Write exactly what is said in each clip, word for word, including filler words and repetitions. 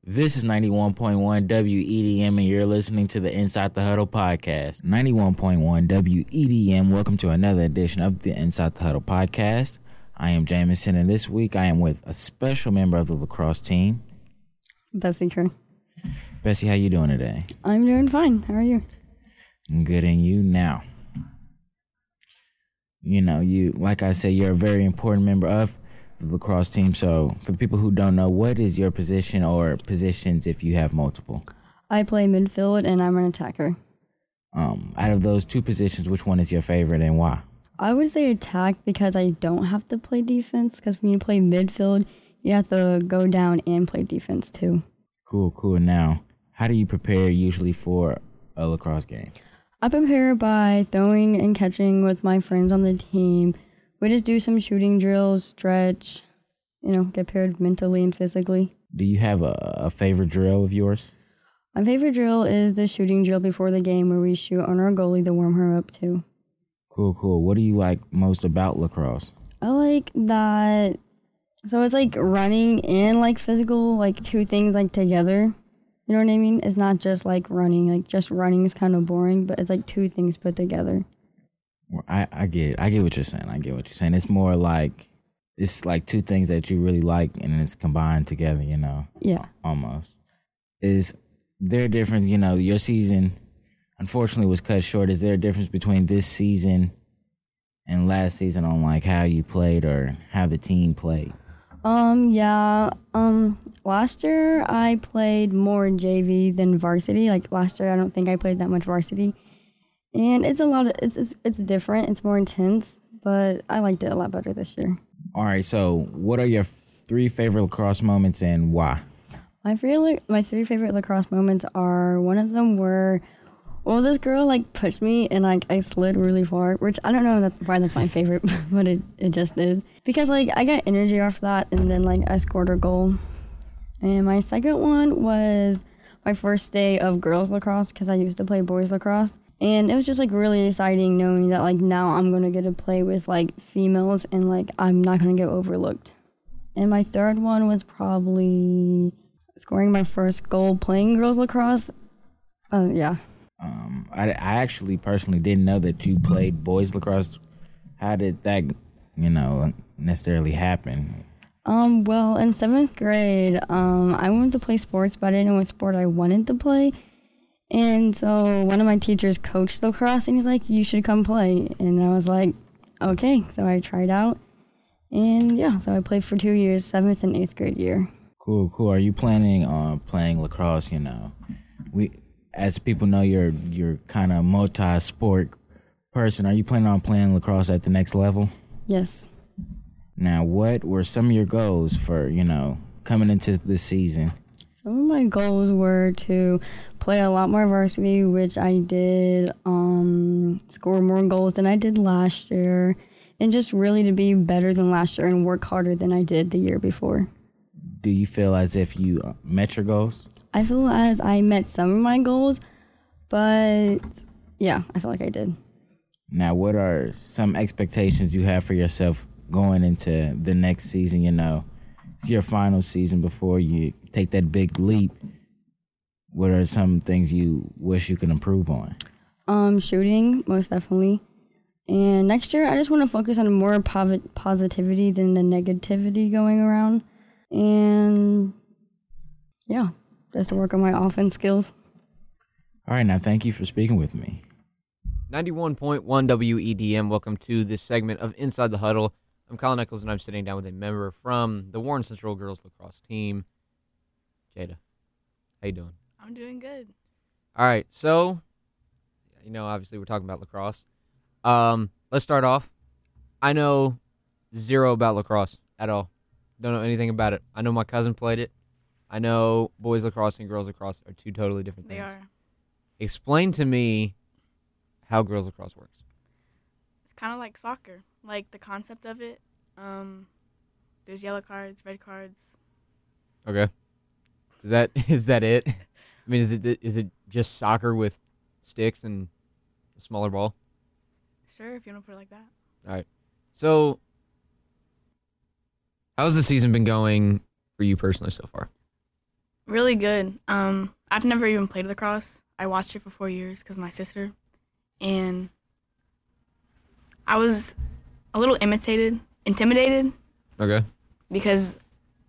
This is ninety-one point one W E D M, and you're listening to the Inside the Huddle podcast. ninety-one point one W E D M, welcome to another edition of the Inside the Huddle podcast. I am Jameson, and this week I am with a special member of the lacrosse team, Bessie Kerr. Bessie, how you doing today? I'm doing fine. How are you? Good, and you? Now, you know, you like I said, you're a very important member of the lacrosse team. So for the people who don't know, what is your position or positions if you have multiple? I play midfield and I'm an attacker. Um, out of those two positions, which one is your favorite and why? I would say attack because I don't have to play defense, because when you play midfield, you have to go down and play defense too. Cool, cool. Now, how do you prepare usually for a lacrosse game? I prepare by throwing and catching with my friends on the team. We just do some shooting drills, stretch, you know, get prepared mentally and physically. Do you have a, a favorite drill of yours? My favorite drill is the shooting drill before the game, where we shoot on our goalie to warm her up too. Cool, cool. What do you like most about lacrosse? I like that. So it's like running and like physical, like two things like together. You know what I mean? It's not just like running. Like just running is kind of boring, but it's like two things put together. Well, I, I get I get what you're saying. I get what you're saying. It's more like it's like two things that you really like and it's combined together, you know. Yeah. Almost. Is there a difference, you know, your season unfortunately was cut short. Is there a difference between this season and last season on like how you played or how the team played? Um, yeah. Um, last year I played more J V than varsity. Like last year I don't think I played that much varsity. And it's a lot of, it's, it's it's different, it's more intense, but I liked it a lot better this year. All right, so what are your three favorite lacrosse moments and why? My favorite, my three favorite lacrosse moments are, one of them were, well, this girl like pushed me and like I slid really far, which I don't know that, why that's my favorite, but it, it just is. Because like I got energy off that and then like I scored a goal. And my second one was my first day of girls lacrosse, because I used to play boys lacrosse. And it was just, like, really exciting knowing that, like, now I'm going to get to play with, like, females and, like, I'm not going to get overlooked. And my third one was probably scoring my first goal playing girls lacrosse. Uh, yeah. Um, I, I actually personally didn't know that you played boys lacrosse. How did that, you know, necessarily happen? Um, well, in seventh grade, um, I wanted to play sports, but I didn't know what sport I wanted to play. And so one of my teachers coached lacrosse, and he's like, you should come play. And I was like, okay. So I tried out. And, yeah, so I played for two years, seventh and eighth grade year. Cool, cool. Are you planning on playing lacrosse, you know? We, as people know, you're you're kind of multi-sport person. Are you planning on playing lacrosse at the next level? Yes. Now, what were some of your goals for, you know, coming into this season? Some of my goals were to play a lot more varsity, which I did, um, score more goals than I did last year, and just really to be better than last year and work harder than I did the year before. Do you feel as if you met your goals? I feel as I met some of my goals, but yeah, I feel like I did. Now, what are some expectations you have for yourself going into the next season? You know, it's your final season before you take that big leap. What are some things you wish you could improve on? Um, shooting, most definitely. And next year, I just want to focus on more pov- positivity than the negativity going around. And yeah, just to work on my offense skills. All right, now thank you for speaking with me. ninety-one point one W E D M, welcome to this segment of Inside the Huddle. I'm Colin Eccles, and I'm sitting down with a member from the Warren Central girls lacrosse team, Jada. How you doing? I'm doing good. All right, so, you know, obviously we're talking about lacrosse. Um, let's start off. I know zero about lacrosse at all. Don't know anything about it. I know my cousin played it. I know boys lacrosse and girls lacrosse are two totally different things. They are. Explain to me how girls lacrosse works. It's kind of like soccer, like the concept of it. Um, there's yellow cards, red cards. Okay. Is that is that it? I mean, is it is it just soccer with sticks and a smaller ball? Sure, if you want to put it like that. All right. So, how's the season been going for you personally so far? Really good. Um, I've never even played lacrosse. I watched it for four years because of my sister, and I was a little imitated, intimidated Okay. because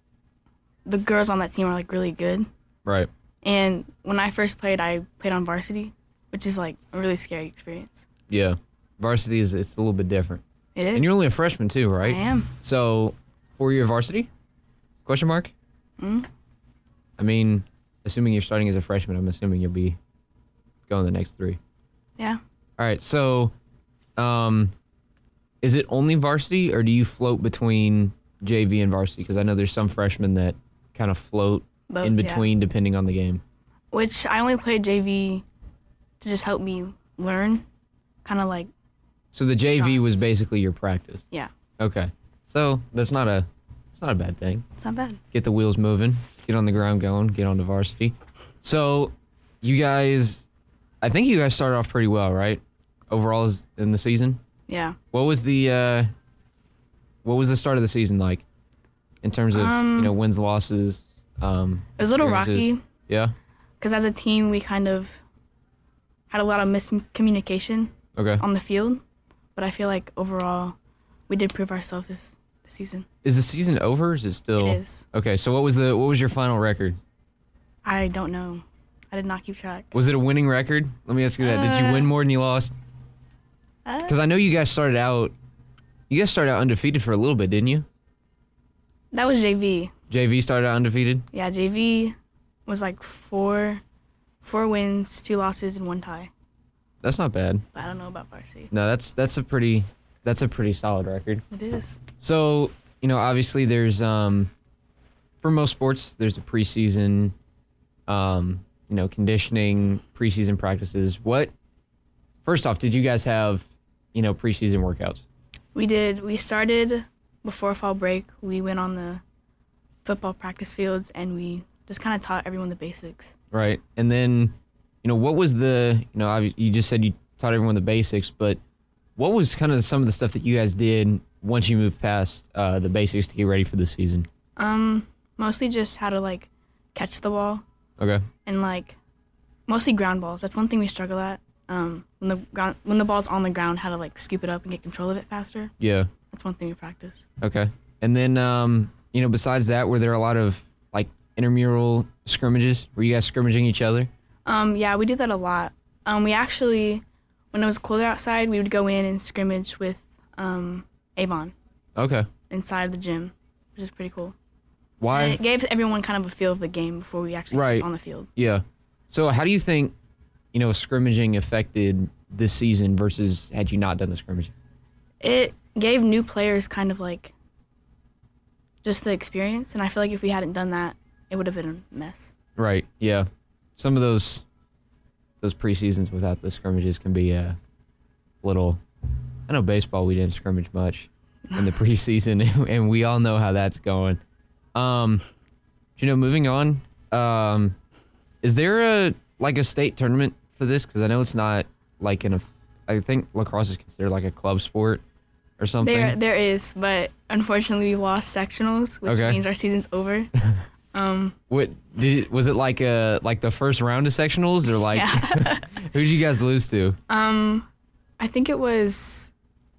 the girls on that team are like really good. Right. And when I first played, I played on varsity, which is like a really scary experience. Yeah. Varsity is it's a little bit different. It is. And you're only a freshman too, right? I am. So, four-year varsity? Question mark? Mm. I mean, assuming you're starting as a freshman, I'm assuming you'll be going the next three. Yeah. All right. So, um, is it only varsity, or do you float between J V and varsity? Because I know there's some freshmen that kind of float Both, in yeah. between, depending on the game. Which I only played J V to just help me learn, kind of like, So the J V was Shots. basically your practice. yeah, Okay. So that's not a it's not a bad thing. it's not bad. Get the wheels moving, get on the ground going, get on to varsity. So you guys, I think you guys started off pretty well, right? Overall is- in the season. Yeah. What was the uh, what was the start of the season like in terms of Um, you know wins, losses? Um, It was a little experiences? rocky Yeah. because as a team, we kind of had a lot of miscommunication Okay. on the field, but I feel like overall, we did prove ourselves this, this season. Is the season over? Or is it still? It is. Okay. So what was the what was your final record? I don't know. I did not keep track. Was it a winning record? Let me ask you that. Did you Uh, win more than you lost? Uh, Because I know you guys started out, you guys started out undefeated for a little bit, didn't you? that was J V. J V started out undefeated. Yeah, J V was like four, four wins, two losses, and one tie. That's not bad. But I don't know about varsity. No, that's that's a pretty that's a pretty solid record. It is. So you know, obviously, there's um, for most sports, there's a preseason, um, you know, conditioning, preseason practices. What? First off, did you guys have, you know, preseason workouts? We did. We started before fall break. We went on the football practice fields and we just kind of taught everyone the basics. Right. And then, you know, what was the, you know, obvi- you just said you taught everyone the basics, but what was kind of some of the stuff that you guys did once you moved past uh, the basics to get ready for the season? Um, mostly just how to like catch the ball Okay. and like mostly ground balls. That's one thing we struggle at. Um, when the ground when the ball's on the ground, how to like scoop it up and get control of it faster. Yeah. That's one thing we practice. Okay. And then, um, you know, besides that, were there a lot of like intramural scrimmages? Were you guys scrimmaging each other? Um, yeah, we do that a lot. Um, we actually, when it was colder outside, we would go in and scrimmage with um, Avon Okay. inside the gym, which is pretty cool. And Why? it gave everyone kind of a feel of the game before we actually Right. stepped on the field. Yeah. So how do you think, you know, scrimmaging affected this season versus had you not done the scrimmaging? It gave new players kind of like just the experience, and I feel like if we hadn't done that, it would have been a mess. Right. Yeah. Some of those those preseasons without the scrimmages can be a little. I know baseball we didn't scrimmage much in the preseason, and we all know how that's going. Um, you know, moving on. Um, is there a like a state tournament for this? Because I know it's not like in a. I think lacrosse is considered like a club sport or something. There, there is, but unfortunately, we lost sectionals, which Okay. means our season's over. um, What did it, was it like a like the first round of sectionals or like yeah. who did you guys lose to? um, I think it was.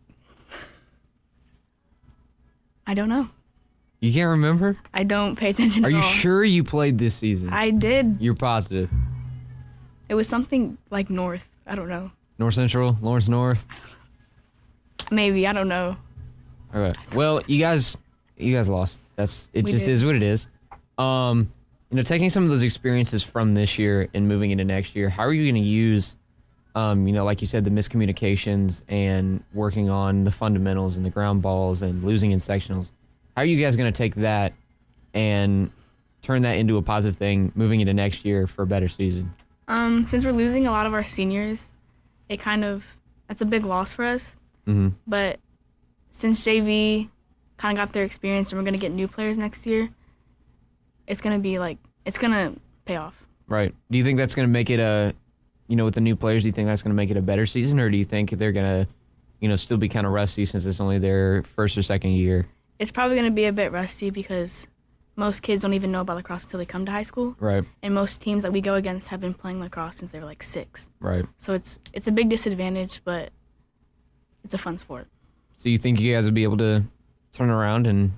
I don't know. You can't remember? I don't pay attention. Are at you all. sure you played this season? I did. You're positive. It was something like North. I don't know. North Central, Lawrence North. Maybe I don't know. All right. Well, you guys, you guys lost. That's it. We just did. is what it is. Um, you know, taking some of those experiences from this year and moving into next year, how are you going to use, um, you know, like you said, the miscommunications and working on the fundamentals and the ground balls and losing in sectionals? How are you guys going to take that and turn that into a positive thing moving into next year for a better season? Um, since we're losing a lot of our seniors, it kind of that's a big loss for us. Mm-hmm. But since J V kind of got their experience and we're gonna get new players next year, it's gonna be like it's gonna pay off. Right. Do you think that's going to make it a, you know, with the new players, do you think that's going to make it a better season, or do you think they're going to, you know, still be kind of rusty since it's only their first or second year? It's probably gonna be a bit rusty because most kids don't even know about lacrosse until they come to high school. Right. And most teams that we go against have been playing lacrosse since they were like six. Right. So it's it's a big disadvantage, but it's a fun sport. So you think you guys would be able to turn around, and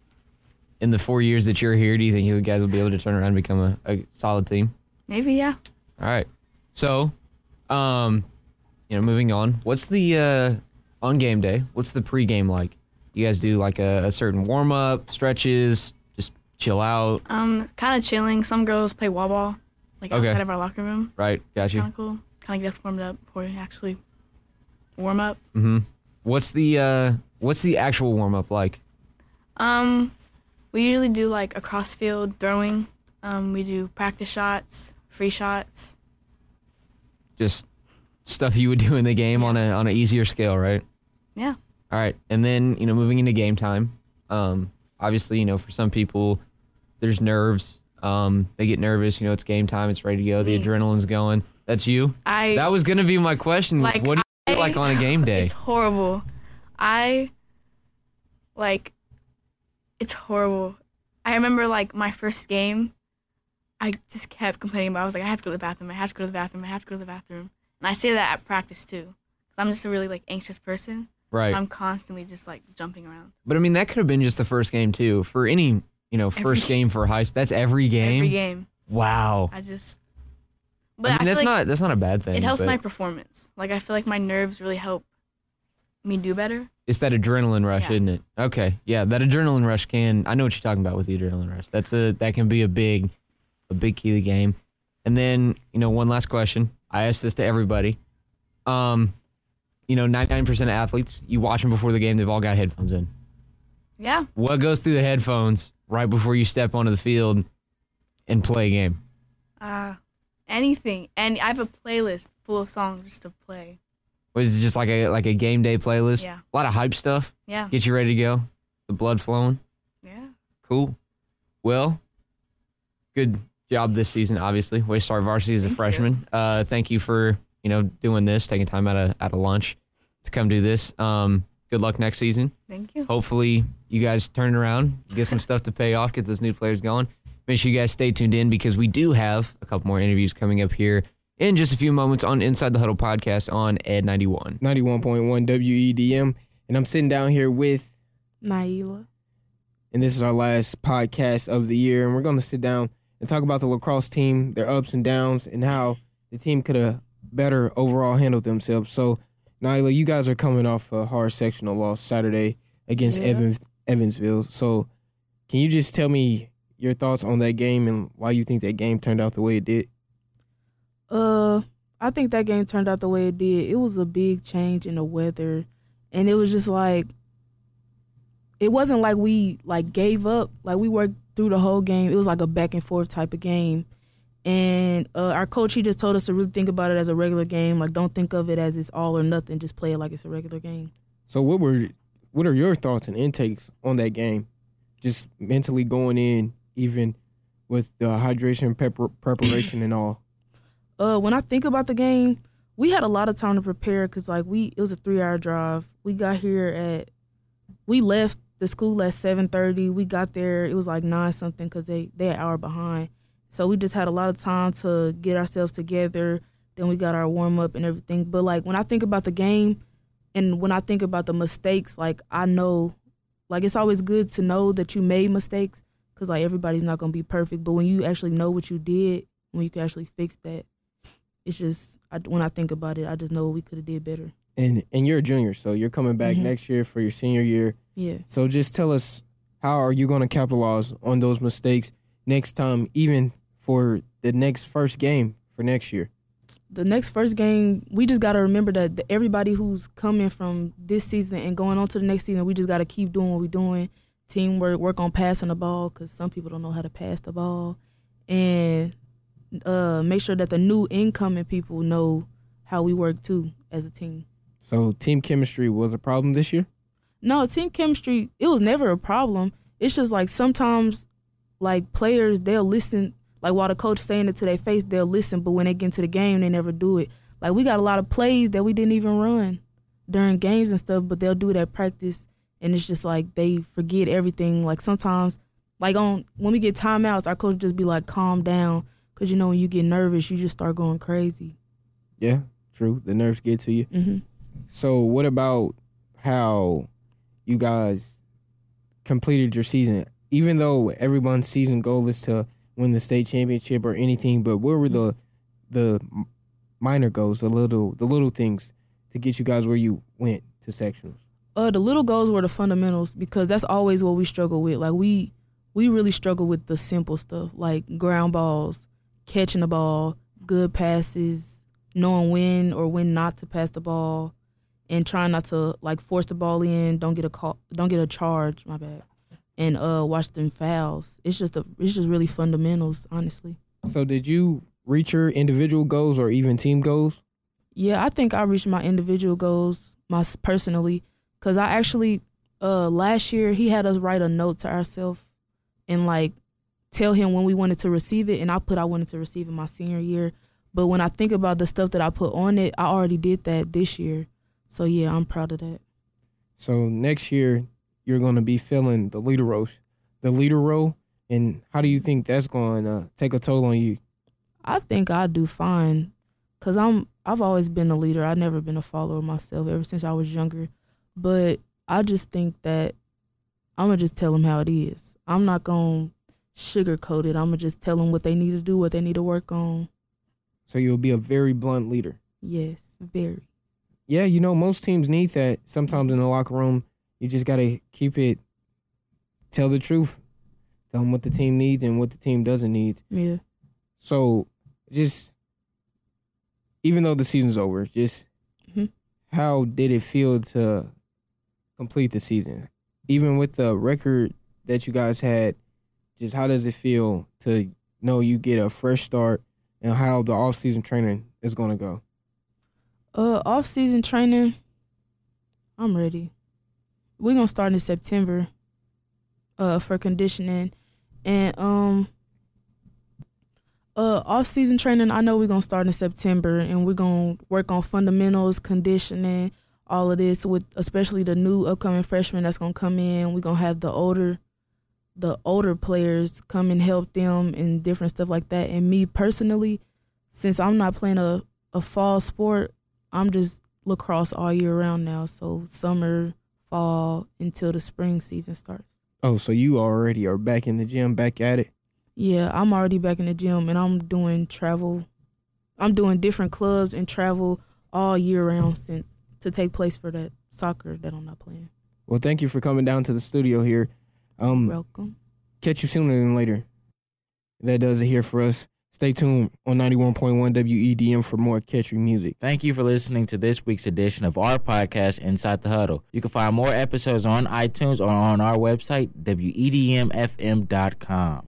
in the four years that you're here, do you think you guys will be able to turn around and become a, a solid team? Maybe, yeah. All right. So, um, you know, moving on. What's the uh, on game day? What's the pregame like? You guys do like a, a certain warm up, stretches, just chill out, Um, kind of chilling. Some girls play wall ball, like Okay. outside of our locker room. right? Got It's you. kind of cool. Kind of get us warmed up before we actually warm up. Mm-hmm. What's the uh, what's the actual warm up like? Um, we usually do like a cross field throwing. Um, we do practice shots, free shots. Just stuff you would do in the game on a on an easier scale, right? Yeah. All right, and then you know, moving into game time. Um, obviously, you know, for some people, there's nerves. Um, they get nervous. You know, it's game time. It's ready to go. The Me. adrenaline's going. That's you. I That was gonna be my question. Was Like, what do you feel I- like on a game day? It's horrible. I like it's horrible. I remember like my first game, I just kept complaining about. I was like, I have to go to the bathroom. I have to go to the bathroom. I have to go to the bathroom. And I say that at practice too, because I'm just a really like anxious person. Right. I'm constantly just like jumping around. But I mean, that could have been just the first game too. For any, you know, first Every- game for high. That's every game. Every game. Wow. I just. But I I, mean, feel that's like not that's not a bad thing. it helps but my performance. Like I feel like my nerves really help me do better. It's that adrenaline rush, Yeah. isn't it? Okay, yeah, that adrenaline rush can. I know what you're talking about with the adrenaline rush. That's a that can be a big, a big key to the game. And then you know, one last question. I ask this to everybody. Um, you know, ninety-nine percent of athletes, you watch them before the game, they've all got headphones in. Yeah. What goes through the headphones right before you step onto the field and play a game? Uh, anything. And I have a playlist full of songs just to play. What is it, just like a like a game day playlist? Yeah. A lot of hype stuff. Yeah. Get you ready to go. The blood flowing. Yeah. Cool. Well, good job this season, obviously. Waystar Varsity as a Thank you. freshman. Uh, thank you for, you know, doing this, taking time out of out of lunch to come do this. Um, good luck next season. Thank you. Hopefully you guys turn it around, get some stuff to pay off, get those new players going. Make sure you guys stay tuned in because we do have a couple more interviews coming up here in just a few moments on Inside the Huddle podcast on Ed ninety-one. ninety-one point one W E D M. And I'm sitting down here with, Naila. and this is our last podcast of the year. And we're going to sit down and talk about the lacrosse team, their ups and downs, and how the team could have better overall handled themselves. So, Naila, you guys are coming off a hard sectional loss Saturday against Yeah. Evans, Evansville. So, can you just tell me your thoughts on that game and why you think that game turned out the way it did? Uh, I think that game turned out the way it did. It was a big change in the weather, and it was just like it wasn't like we like gave up. Like we worked through the whole game. It was like a back and forth type of game, and uh, our coach he just told us to really think about it as a regular game. Like don't think of it as it's all or nothing. Just play it like it's a regular game. So, what were what are your thoughts and intakes on that game? Just mentally going in, even with the hydration, pepper, preparation, and all. Uh, when I think about the game, we had a lot of time to prepare because like we it was a three hour drive. We got here at we left the school at seven thirty. We got there it was like nine something because they they an hour behind. So we just had a lot of time to get ourselves together. Then we got our warm up and everything. But like when I think about the game, and when I think about the mistakes, like I know, like it's always good to know that you made mistakes because like everybody's not gonna be perfect. But when you actually know what you did, when you can actually fix that. It's just I, when I think about it, I just know we could have did better. And and you're a junior, so you're coming back Mhm. next year for your senior year. Yeah. So just tell us, how are you going to capitalize on those mistakes next time, even for the next first game for next year? The next first game, we just got to remember that the, everybody who's coming from this season and going on to the next season, we just got to keep doing what we're doing. Teamwork, work on passing the ball because some people don't know how to pass the ball. And uh, make sure that the new incoming people know how we work too as a team. So team chemistry was a problem this year? No, team chemistry, it was never a problem. It's just like sometimes like players, they'll listen, like while the coach saying it to their face, they'll listen, but when they get into the game, they never do it. Like we got a lot of plays that we didn't even run during games and stuff, but they'll do it at practice, and it's just like they forget everything. Like sometimes Like on when we get timeouts, our coach just be like, calm down. Because, you know, when you get nervous, you just start going crazy. Yeah, true. The nerves get to you. Mm-hmm. So what about how you guys completed your season? Even though everyone's season goal is to win the state championship or anything, but what were the the minor goals, the little the little things to get you guys where you went to sectionals? Uh, the little goals were the fundamentals because that's always what we struggle with. Like we we really struggle with the simple stuff like ground balls, catching the ball, good passes, knowing when or when not to pass the ball, and trying not to like force the ball in. Don't get a call, don't get a charge. My bad. And uh, watch them fouls. It's just a, it's just really fundamentals, honestly. So did you reach your individual goals or even team goals? Yeah, I think I reached my individual goals, my personally, because I actually uh, last year he had us write a note to ourselves and like tell him when we wanted to receive it, and I put I wanted to receive it my senior year. But when I think about the stuff that I put on it, I already did that this year. So yeah, I'm proud of that. So next year, you're going to be filling the leader role, the leader role, and how do you think that's going to take a toll on you? I think I do fine, cause I'm I've always been a leader. I've never been a follower myself ever since I was younger, but I just think that I'm gonna just tell them how it is. I'm not gonna sugarcoat it. I'm gonna just tell them what they need to do, what they need to work on. So you'll be a very blunt leader. Yes, very. Yeah, you know most teams need that. Sometimes in the locker room. You just got to keep it, tell the truth. Tell them what the team needs and what the team doesn't need. Yeah. So just, even though the season's over, just mm-hmm. how did it feel to complete the season? Even with the record that you guys had, just how does it feel to know you get a fresh start and how the off-season training is going to go? Uh, off-season training, I'm ready. We're going to start in September uh, for conditioning. And um, uh, off-season training, I know we're going to start in September, and we're going to work on fundamentals, conditioning, all of this, with especially the new upcoming freshmen that's going to come in. We're going to have the older the older players come and help them and different stuff like that. And me personally, since I'm not playing a, a fall sport, I'm just lacrosse all year round now. So summer, fall, until the spring season starts. Oh, so you already are back in the gym, back at it? Yeah, I'm already back in the gym, and I'm doing travel. I'm doing different clubs and travel all year round since to take place for that soccer that I'm not playing. Well, thank you for coming down to the studio here. Um, Welcome. Catch you sooner than later. That does it here for us. Stay tuned on ninety-one point one W E D M for more Catchy music. Thank you for listening to this week's edition of our podcast, Inside the Huddle. You can find more episodes on iTunes or on our website, W E D M F M dot com.